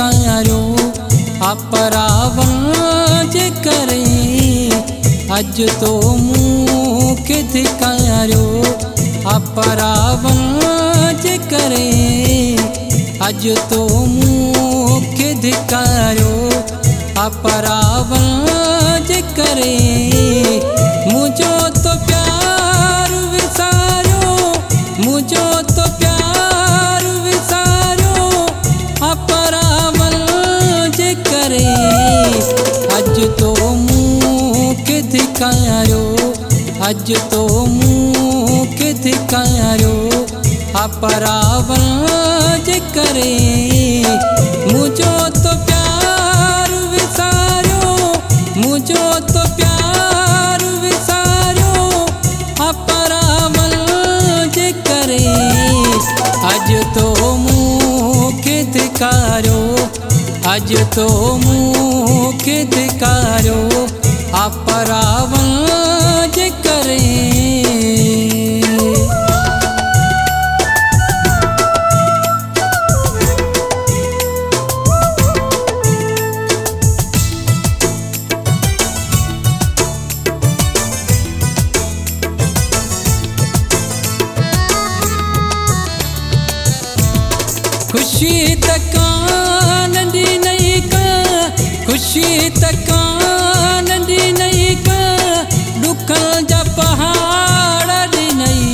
धिकारो अपरावं जे करे अज तो मूंखे धिकारो अपरावं जे करे अज तो मूंखे धिकारो अपरावं जे करे मुझो तो प्यार विसारो मुझो तो प्यार विसारो अपरावं जे करे अज तो मूंखे धिकारो अज तो मूंखे धिकारो अपरावं जे करे मुझो तो प्यार विसारो मुझो तो प्यार विसारो अपरावं जे करे अज तो मूंखे धिकारो अज तो मूंखे धिकारो अपरावं जे करे खुशी तकान दी नहीं का खुशी तकान दी नहीं का दुख जा पहाड़ दी नहीं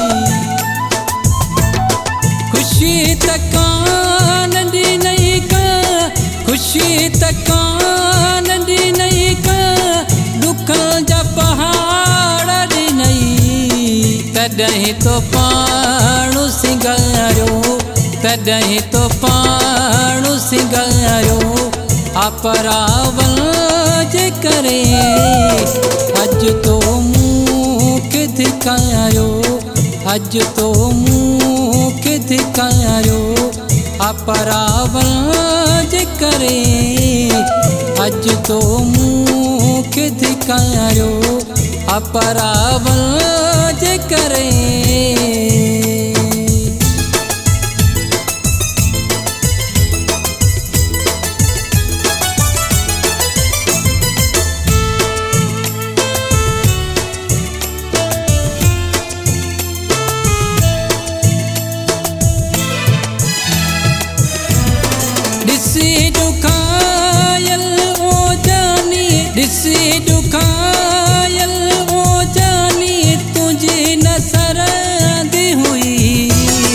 खुशी तकान दी नहीं का खुशी तकान दी नहीं का दुख जा पहाड़ दी नहीं तॾहिं तो पाणु सिंगारो तॾहिं तो पाणु सिंगारो अपरावं जे करे अज तो मूंखे धिकारो अज तो मूंखे धिकारो अपरावं जे करे अज तो मूंखे धिकारो अपरावं जे करे ॾिसी ॾुखायल ओ जानी ॾिसी ॾुखायल ओ जानी तुंहिंजी नज़र दी हुई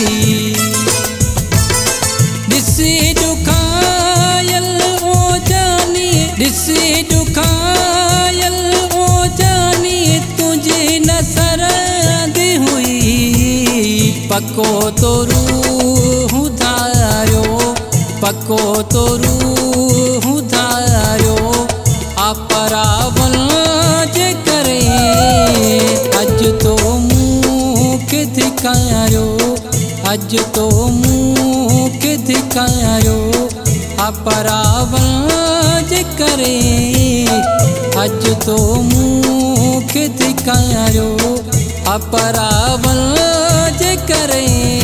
ॾिसी ॾुखायल ओ जानी ॾिसी ॾुखायल ओ जानी तुंहिंजी नज़र दी हुई पको तो रूह धारो पको तो रूह धारो अपरावं जे करे अज तो मूंखे धिकारो अज तो मूंखे धिकारो अपरावं जे करे अज तो मूंखे धिकारो अपरावं जे करे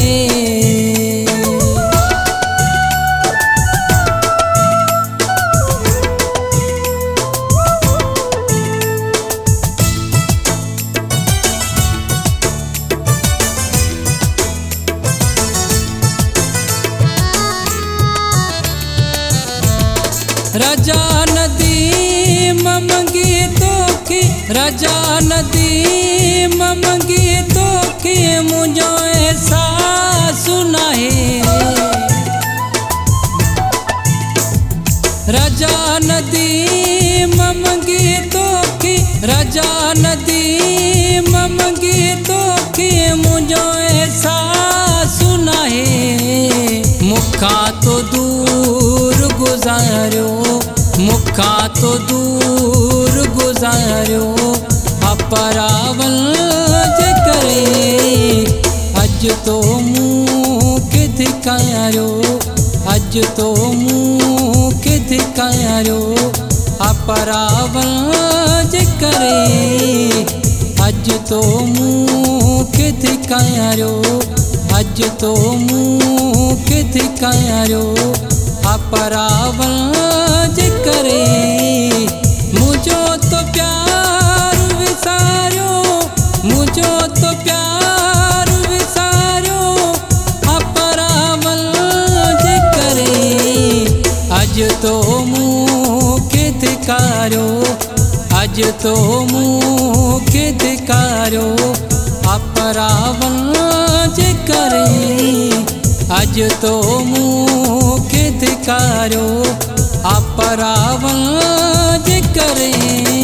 रजा नदी मंगी तोखे रजा नदी मंगी तोखे मुझो एहसास नाहे रजा नदी मंगी तोखे रजा नदी मंगी तोखे मुझो एहसास नाहे मुखा तो दूर गुज़ारियो मुखा तो दूर गुज़ारियो अपरावं जे करे अज तो मूंखे धिकारो अज तो मूंखे धिकारो अपरावं जे करे अज तो मूंखे धिकारो अज तो मूंखे धिकारो अपरावल जे करे मुझो तो प्यार विसारियो मुझो तो प्यार विसारियो अपरावल जे करे अज तो मूंखे धिकारियो अज तो मूंखे धिकारियो अपरावल जे करे अज तो मूंखे धिकारियो अपरावल जे करे।